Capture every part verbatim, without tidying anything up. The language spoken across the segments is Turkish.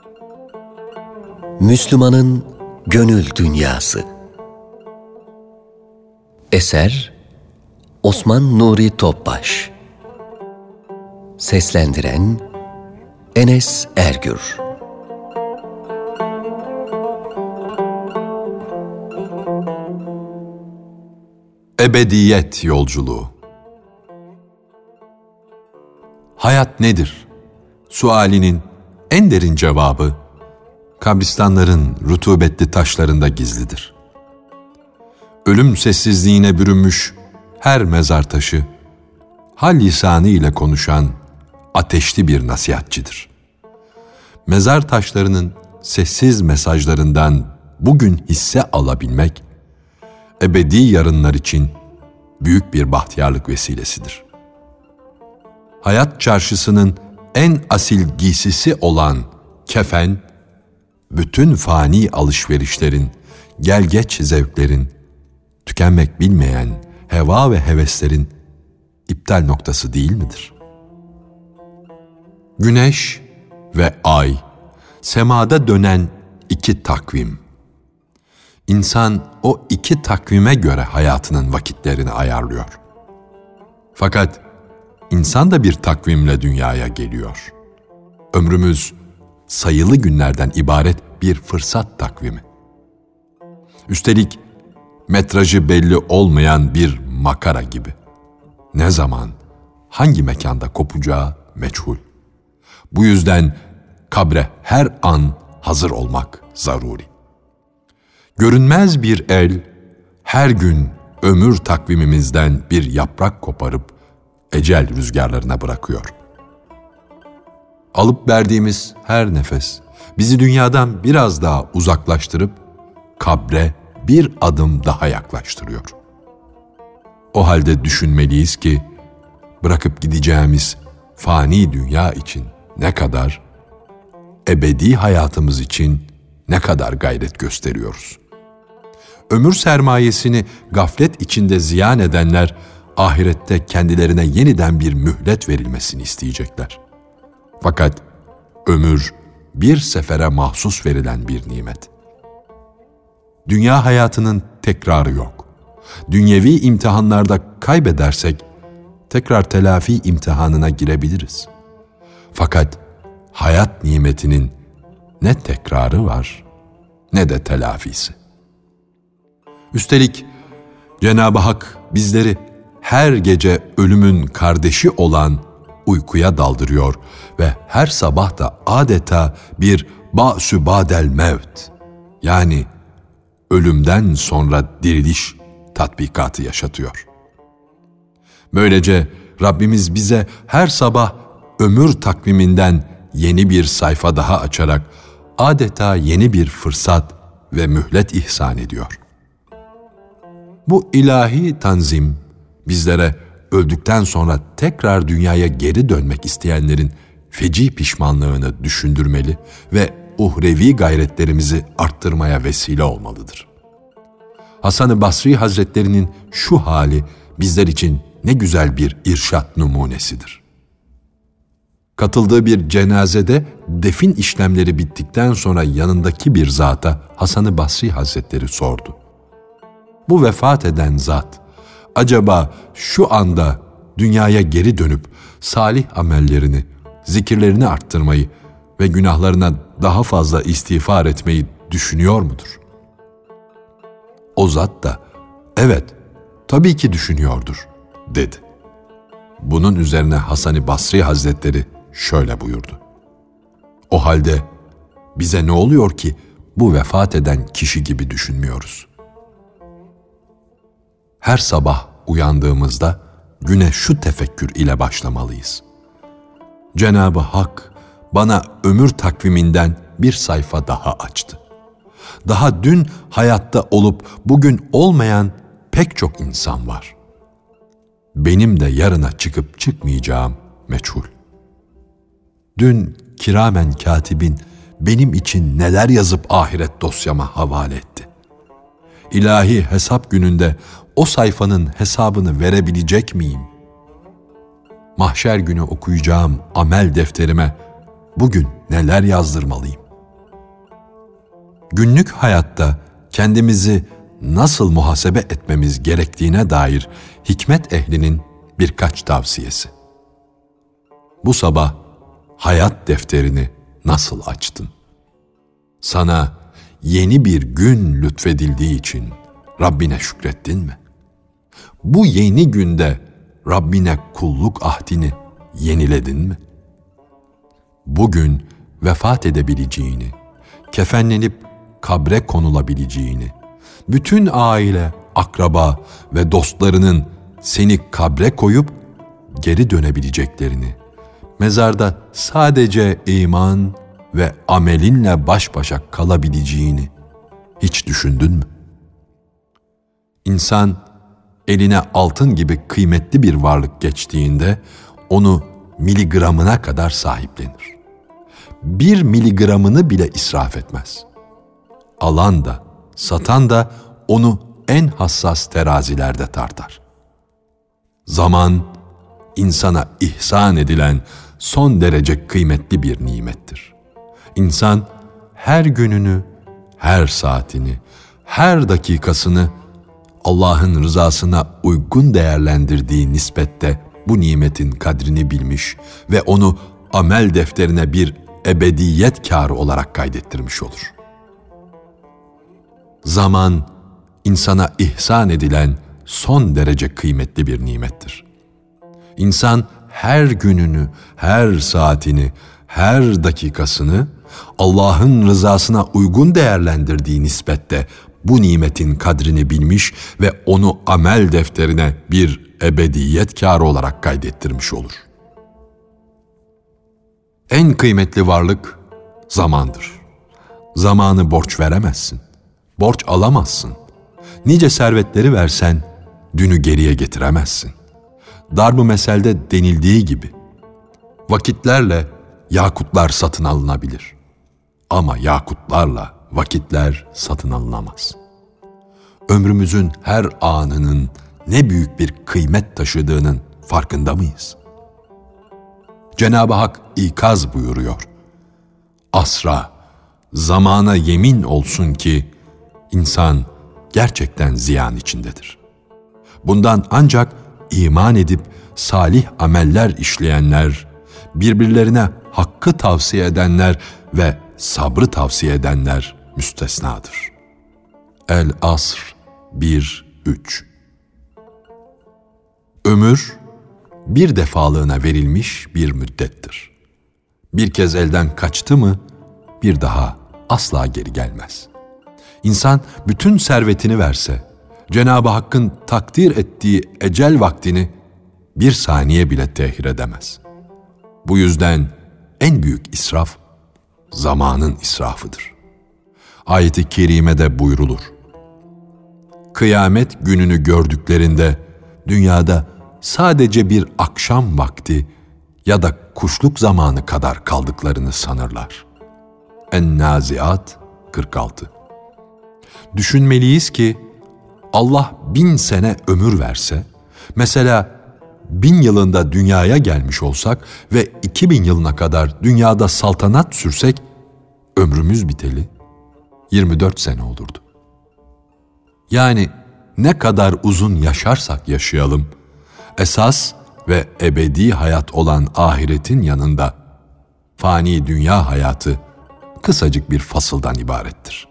Müslümanın Gönül Dünyası. Eser Osman Nuri Topbaş. Seslendiren Enes Ergür. Ebediyet yolculuğu. Hayat nedir? Sualinin en derin cevabı, kabristanların rutubetli taşlarında gizlidir. Ölüm sessizliğine bürünmüş her mezar taşı, hal lisanı ile konuşan ateşli bir nasihatçidir. Mezar taşlarının sessiz mesajlarından bugün hisse alabilmek, ebedi yarınlar için büyük bir bahtiyarlık vesilesidir. Hayat çarşısının en asil giysisi olan kefen, bütün fani alışverişlerin, gelgeç zevklerin, tükenmek bilmeyen heva ve heveslerin iptal noktası değil midir? Güneş ve ay, semada dönen iki takvim. İnsan o iki takvime göre hayatının vakitlerini ayarlıyor. Fakat insan da bir takvimle dünyaya geliyor. Ömrümüz sayılı günlerden ibaret bir fırsat takvimi. Üstelik metrajı belli olmayan bir makara gibi. Ne zaman, hangi mekanda kopacağı meçhul. Bu yüzden kabre her an hazır olmak zaruri. Görünmez bir el her gün ömür takvimimizden bir yaprak koparıp ecel rüzgarlarına bırakıyor. Alıp verdiğimiz her nefes bizi dünyadan biraz daha uzaklaştırıp kabre bir adım daha yaklaştırıyor. O halde düşünmeliyiz ki bırakıp gideceğimiz fani dünya için ne kadar, ebedi hayatımız için ne kadar gayret gösteriyoruz. Ömür sermayesini gaflet içinde ziyan edenler ahirette kendilerine yeniden bir mühlet verilmesini isteyecekler. Fakat ömür bir sefere mahsus verilen bir nimet. Dünya hayatının tekrarı yok. Dünyevi imtihanlarda kaybedersek tekrar telafi imtihanına girebiliriz. Fakat hayat nimetinin ne tekrarı var ne de telafisi. Üstelik Cenab-ı Hak bizleri her gece ölümün kardeşi olan uykuya daldırıyor ve her sabah da adeta bir ba'sü ba'del mevt, yani ölümden sonra diriliş tatbikatı yaşatıyor. Böylece Rabbimiz bize her sabah ömür takviminden yeni bir sayfa daha açarak adeta yeni bir fırsat ve mühlet ihsan ediyor. Bu ilahi tanzim bizlere öldükten sonra tekrar dünyaya geri dönmek isteyenlerin feci pişmanlığını düşündürmeli ve uhrevi gayretlerimizi arttırmaya vesile olmalıdır. Hasan-ı Basri Hazretlerinin şu hali bizler için ne güzel bir irşat numunesidir. Katıldığı bir cenazede defin işlemleri bittikten sonra yanındaki bir zata Hasan-ı Basri Hazretleri sordu. Bu vefat eden zat, acaba şu anda dünyaya geri dönüp salih amellerini, zikirlerini arttırmayı ve günahlarına daha fazla istiğfar etmeyi düşünüyor mudur? O zat da, evet, tabii ki düşünüyordur, dedi. Bunun üzerine Hasan-ı Basri Hazretleri şöyle buyurdu. O halde bize ne oluyor ki bu vefat eden kişi gibi düşünmüyoruz? Her sabah uyandığımızda güne şu tefekkür ile başlamalıyız. Cenab-ı Hak bana ömür takviminden bir sayfa daha açtı. Daha dün hayatta olup bugün olmayan pek çok insan var. Benim de yarına çıkıp çıkmayacağım meçhul. Dün kiramen katibin benim için neler yazıp ahiret dosyama havale etti. İlahi hesap gününde o sayfanın hesabını verebilecek miyim? Mahşer günü okuyacağım amel defterime bugün neler yazdırmalıyım? günlük hayatta kendimizi nasıl muhasebe etmemiz gerektiğine dair hikmet ehlinin birkaç tavsiyesi. Bu sabah hayat defterini nasıl açtın? Sana yeni bir gün lütfedildiği için Rabbine şükrettin mi? Bu yeni günde Rabbine kulluk ahdini yeniledin mi? Bugün vefat edebileceğini, kefenlenip kabre konulabileceğini, bütün aile, akraba ve dostlarının seni kabre koyup geri dönebileceklerini, mezarda sadece iman ve amelinle baş başa kalabileceğini hiç düşündün mü? İnsan eline altın gibi kıymetli bir varlık geçtiğinde onu miligramına kadar sahiplenir. Bir miligramını bile israf etmez. Alan da, satan da onu en hassas terazilerde tartar. Zaman, insana ihsan edilen son derece kıymetli bir nimettir. İnsan her gününü, her saatini, her dakikasını Allah'ın rızasına uygun değerlendirdiği nispette bu nimetin kadrini bilmiş ve onu amel defterine bir ebediyet kârı olarak kaydettirmiş olur. Zaman, insana ihsan edilen son derece kıymetli bir nimettir. İnsan her gününü, her saatini, her dakikasını Allah'ın rızasına uygun değerlendirdiği nispette bu nimetin kadrini bilmiş ve onu amel defterine bir ebediyet kârı olarak kaydettirmiş olur. En kıymetli varlık zamandır. Zamanı borç veremezsin, borç alamazsın. Nice servetleri versen dünü geriye getiremezsin. Darb-ı meselde denildiği gibi vakitlerle yakutlar satın alınabilir. Ama yakutlarla vakitler satın alınamaz. Ömrümüzün her anının ne büyük bir kıymet taşıdığının farkında mıyız? Cenab-ı Hak ikaz buyuruyor. Asra, zamana yemin olsun ki insan gerçekten ziyan içindedir. Bundan ancak iman edip salih ameller işleyenler, birbirlerine hakkı tavsiye edenler ve sabrı tavsiye edenler müstesnadır. El-Asr bir üç. Ömür, bir defalığına verilmiş bir müddettir. Bir kez elden kaçtı mı, bir daha asla geri gelmez. İnsan bütün servetini verse, Cenab-ı Hakk'ın takdir ettiği ecel vaktini bir saniye bile tehir edemez. Bu yüzden en büyük israf, zamanın israfıdır. Ayet-i kerimede buyrulur. Kıyamet gününü gördüklerinde dünyada sadece bir akşam vakti ya da kuşluk zamanı kadar kaldıklarını sanırlar. En-Naziat kırk altı. Düşünmeliyiz ki Allah bin sene ömür verse, mesela bin yılında dünyaya gelmiş olsak ve iki bin yılına kadar dünyada saltanat sürsek, ömrümüz biteli yirmi dört sene olurdu. Yani ne kadar uzun yaşarsak yaşayalım, esas ve ebedi hayat olan ahiretin yanında fani dünya hayatı kısacık bir fasıldan ibarettir.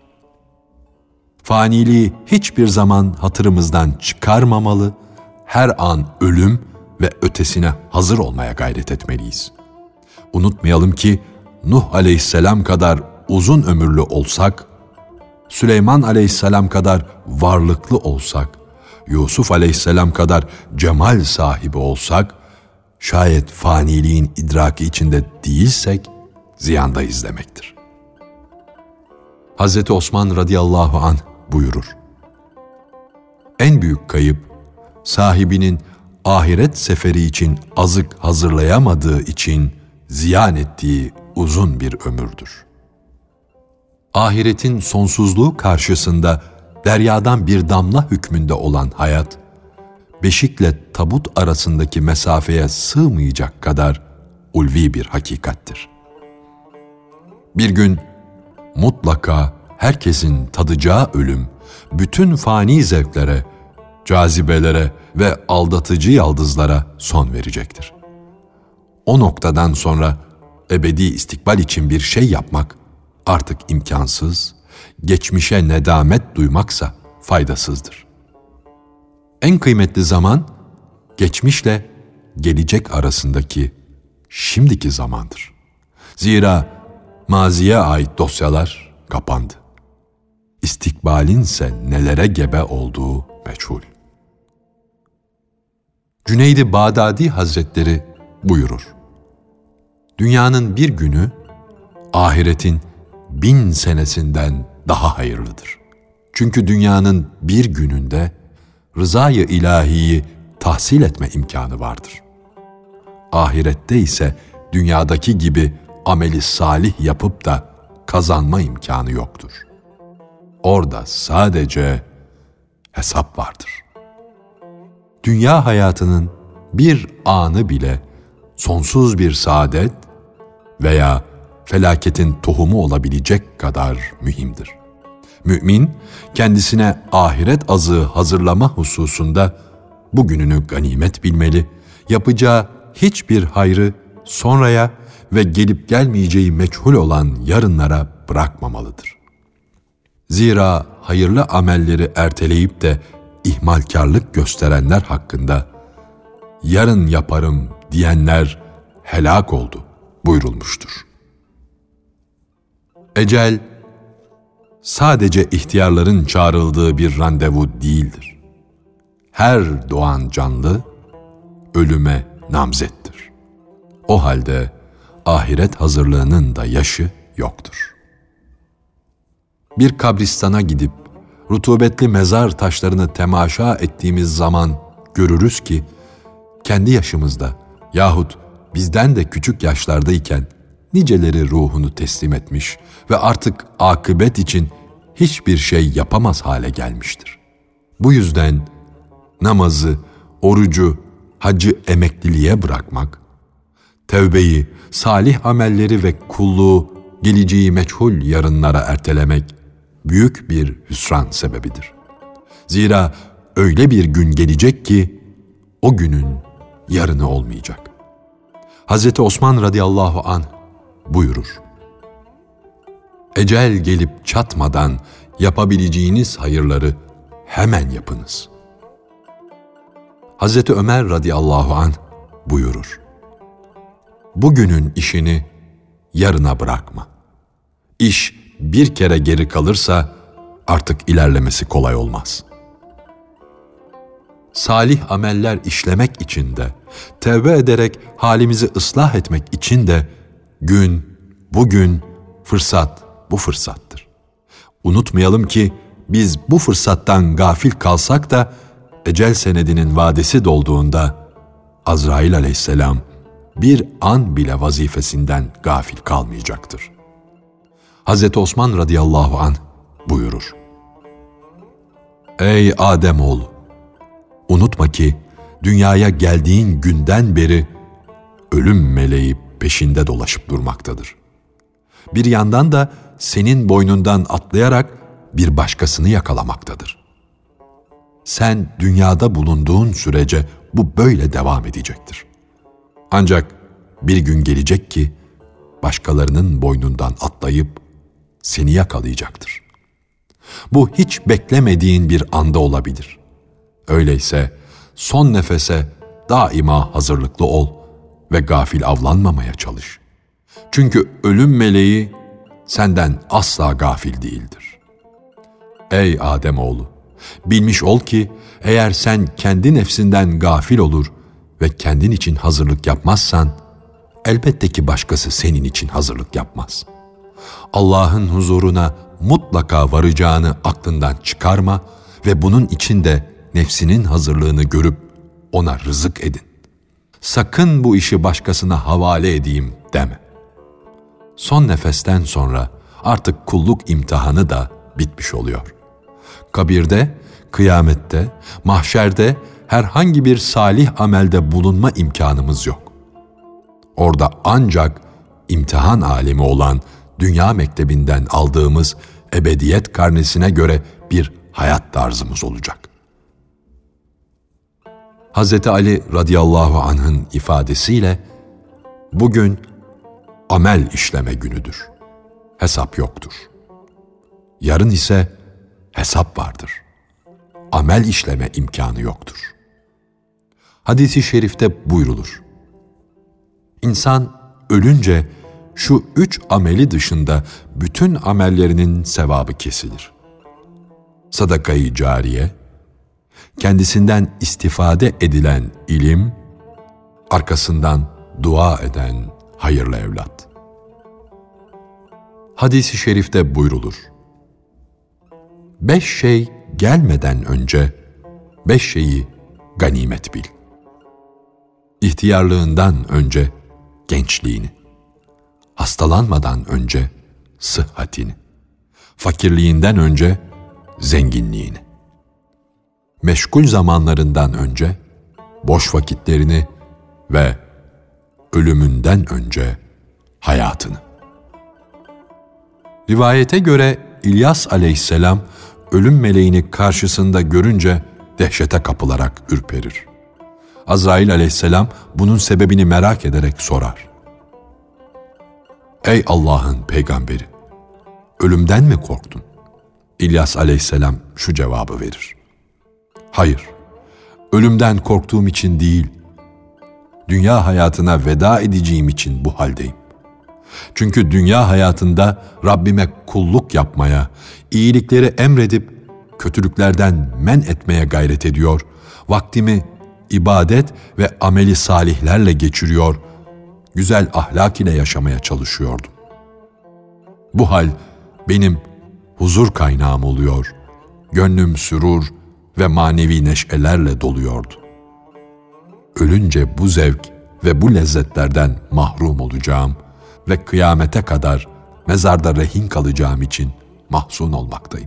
Faniliği hiçbir zaman hatırımızdan çıkarmamalı, her an ölüm ve ötesine hazır olmaya gayret etmeliyiz. Unutmayalım ki Nuh aleyhisselam kadar uzun ömürlü olsak, Süleyman aleyhisselam kadar varlıklı olsak, Yusuf aleyhisselam kadar cemal sahibi olsak, şayet faniliğin idraki içinde değilsek ziyandayız demektir. Hazreti Osman radıyallahu anh buyurur. En büyük kayıp, sahibinin ahiret seferi için azık hazırlayamadığı için ziyan ettiği uzun bir ömürdür. Ahiretin sonsuzluğu karşısında deryadan bir damla hükmünde olan hayat, beşikle tabut arasındaki mesafeye sığmayacak kadar ulvi bir hakikattir. Bir gün mutlaka herkesin tadacağı ölüm, bütün fani zevklere, cazibelere ve aldatıcı yaldızlara son verecektir. O noktadan sonra ebedi istikbal için bir şey yapmak artık imkansız, geçmişe nedamet duymaksa faydasızdır. En kıymetli zaman, geçmişle gelecek arasındaki şimdiki zamandır. Zira maziye ait dosyalar kapandı. İstikbalinse nelere gebe olduğu meçhul. Cüneyd-i Bağdadi Hazretleri buyurur: Dünyanın bir günü, ahiretin bin senesinden daha hayırlıdır. Çünkü dünyanın bir gününde rızayı ilahiyi tahsil etme imkanı vardır. Ahirette ise dünyadaki gibi ameli salih yapıp da kazanma imkanı yoktur. Orada sadece hesap vardır. Dünya hayatının bir anı bile sonsuz bir saadet veya felaketin tohumu olabilecek kadar mühimdir. Mümin, kendisine ahiret azığı hazırlama hususunda bugününü ganimet bilmeli, yapacağı hiçbir hayrı sonraya ve gelip gelmeyeceği meçhul olan yarınlara bırakmamalıdır. Zira hayırlı amelleri erteleyip de ihmalkarlık gösterenler hakkında yarın yaparım diyenler helak oldu buyurulmuştur. Ecel, sadece ihtiyarların çağrıldığı bir randevu değildir. Her doğan canlı ölüme namzettir. O halde ahiret hazırlığının da yaşı yoktur. Bir kabristana gidip rutubetli mezar taşlarını temaşa ettiğimiz zaman görürüz ki kendi yaşımızda yahut bizden de küçük yaşlardayken niceleri ruhunu teslim etmiş ve artık akıbet için hiçbir şey yapamaz hale gelmiştir. Bu yüzden namazı, orucu, hacı emekliliğe bırakmak, tevbeyi, salih amelleri ve kulluğu geleceği meçhul yarınlara ertelemek büyük bir hüsran sebebidir. Zira öyle bir gün gelecek ki o günün yarını olmayacak. Hazreti Osman radıyallahu anh buyurur: Ecel gelip çatmadan yapabileceğiniz hayırları hemen yapınız. Hazreti Ömer radıyallahu anh buyurur: Bugünün işini yarına bırakma. İş bir kere geri kalırsa artık ilerlemesi kolay olmaz. Salih ameller işlemek için de, tevbe ederek halimizi ıslah etmek için de gün, bugün, fırsat bu fırsattır. Unutmayalım ki biz bu fırsattan gafil kalsak da ecel senedinin vadesi dolduğunda Azrail aleyhisselam bir an bile vazifesinden gafil kalmayacaktır. Hazreti Osman radıyallahu anh buyurur: Ey Ademoğlu! Unutma ki dünyaya geldiğin günden beri ölüm meleği peşinde dolaşıp durmaktadır. Bir yandan da senin boynundan atlayarak bir başkasını yakalamaktadır. Sen dünyada bulunduğun sürece bu böyle devam edecektir. Ancak bir gün gelecek ki başkalarının boynundan atlayıp seni yakalayacaktır. Bu hiç beklemediğin bir anda olabilir. Öyleyse son nefese daima hazırlıklı ol ve gafil avlanmamaya çalış. Çünkü ölüm meleği senden asla gafil değildir. Ey Ademoğlu! Bilmiş ol ki eğer sen kendi nefsinden gafil olur ve kendin için hazırlık yapmazsan, elbette ki başkası senin için hazırlık yapmaz. Allah'ın huzuruna mutlaka varacağını aklından çıkarma ve bunun için de nefsinin hazırlığını görüp ona rızık edin. Sakın bu işi başkasına havale edeyim deme. Son nefesten sonra artık kulluk imtihanı da bitmiş oluyor. Kabirde, kıyamette, mahşerde herhangi bir salih amelde bulunma imkanımız yok. Orada ancak imtihan alemi olan dünya mektebinden aldığımız ebediyet karnesine göre bir hayat tarzımız olacak. Hazreti Ali radıyallahu anh'ın ifadesiyle bugün amel işleme günüdür. Hesap yoktur. Yarın ise hesap vardır. Amel işleme imkanı yoktur. Hadis-i şerifte buyrulur. İnsan ölünce şu üç ameli dışında bütün amellerinin sevabı kesilir. Sadaka-i cariye, kendisinden istifade edilen ilim, arkasından dua eden hayırlı evlat. Hadis-i şerifte buyrulur. Beş şey gelmeden önce beş şeyi ganimet bil. İhtiyarlığından önce gençliğini, hastalanmadan önce sıhhatini, fakirliğinden önce zenginliğini, meşgul zamanlarından önce boş vakitlerini ve ölümünden önce hayatını. Rivayete göre İlyas aleyhisselam ölüm meleğini karşısında görünce dehşete kapılarak ürperir. Azrail aleyhisselam bunun sebebini merak ederek sorar. Ey Allah'ın peygamberi, ölümden mi korktun? İlyas aleyhisselam şu cevabı verir. Hayır, ölümden korktuğum için değil, dünya hayatına veda edeceğim için bu haldeyim. Çünkü dünya hayatında Rabbime kulluk yapmaya, iyilikleri emredip kötülüklerden men etmeye gayret ediyor, vaktimi ibadet ve ameli salihlerle geçiriyor, güzel ahlak ile yaşamaya çalışıyordum. Bu hal benim huzur kaynağım oluyor, gönlüm sürur ve manevi neşelerle doluyordu. Ölünce bu zevk ve bu lezzetlerden mahrum olacağım ve kıyamete kadar mezarda rehin kalacağım için mahzun olmaktayım.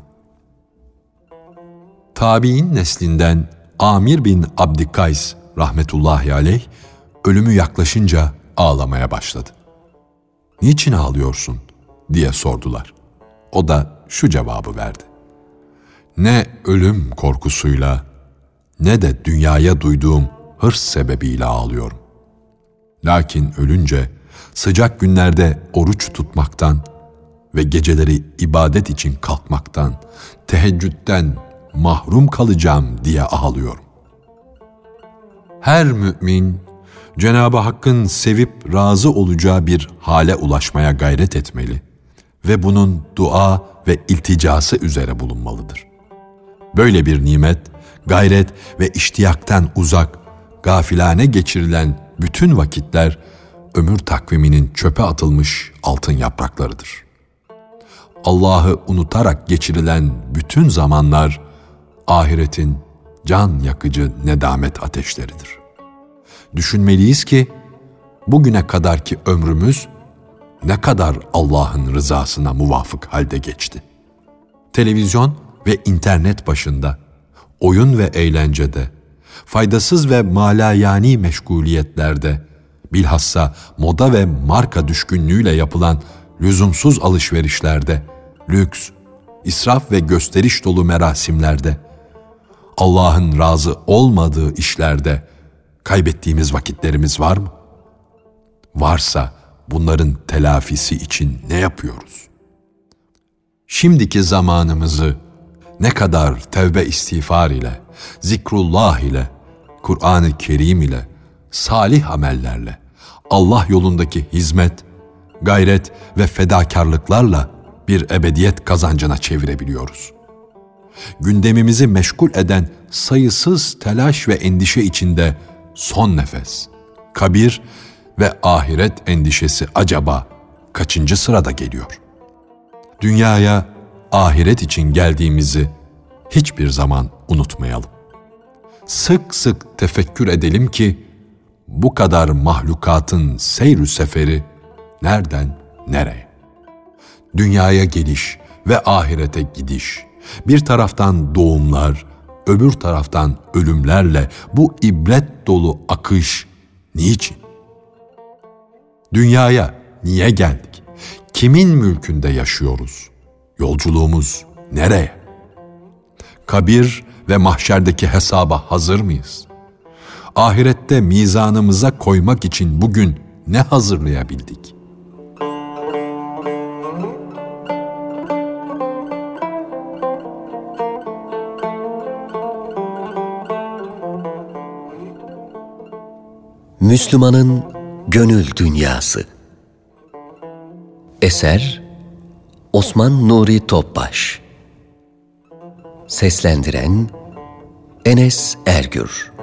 Tabi'in neslinden Amir bin Abdikays rahmetullahi aleyh ölümü yaklaşınca ağlamaya başladı. Niçin ağlıyorsun diye sordular. O da şu cevabı verdi. Ne ölüm korkusuyla ne de dünyaya duyduğum hırs sebebiyle ağlıyorum. Lakin ölünce sıcak günlerde oruç tutmaktan ve geceleri ibadet için kalkmaktan, teheccüden mahrum kalacağım diye ağlıyorum. Her mümin Cenab-ı Hakk'ın sevip razı olacağı bir hale ulaşmaya gayret etmeli ve bunun dua ve ilticası üzere bulunmalıdır. Böyle bir nimet, gayret ve iştiyaktan uzak, gafilane geçirilen bütün vakitler ömür takviminin çöpe atılmış altın yapraklarıdır. Allah'ı unutarak geçirilen bütün zamanlar ahiretin can yakıcı nedamet ateşleridir. Düşünmeliyiz ki bugüne kadarki ömrümüz ne kadar Allah'ın rızasına muvafık halde geçti. Televizyon ve internet başında, oyun ve eğlencede, faydasız ve malayani meşguliyetlerde, bilhassa moda ve marka düşkünlüğüyle yapılan lüzumsuz alışverişlerde, lüks, israf ve gösteriş dolu merasimlerde, Allah'ın razı olmadığı işlerde kaybettiğimiz vakitlerimiz var mı? Varsa bunların telafisi için ne yapıyoruz? Şimdiki zamanımızı ne kadar tevbe istiğfar ile, zikrullah ile, Kur'an-ı Kerim ile, salih amellerle, Allah yolundaki hizmet, gayret ve fedakarlıklarla bir ebediyet kazancına çevirebiliyoruz. Gündemimizi meşgul eden sayısız telaş ve endişe içinde son nefes, kabir ve ahiret endişesi acaba kaçıncı sırada geliyor? Dünyaya ahiret için geldiğimizi hiçbir zaman unutmayalım. Sık sık tefekkür edelim ki bu kadar mahlukatın seyr-ü seferi nereden nereye? Dünyaya geliş ve ahirete gidiş, bir taraftan doğumlar, öbür taraftan ölümlerle bu ibret dolu akış niçin? Dünyaya niye geldik? Kimin mülkünde yaşıyoruz? Yolculuğumuz nereye? Kabir ve mahşerdeki hesaba hazır mıyız? Ahirette mizanımıza koymak için bugün ne hazırlayabildik? Müslümanın Gönül Dünyası. Eser Osman Nuri Topbaş. Seslendiren Enes Ergür.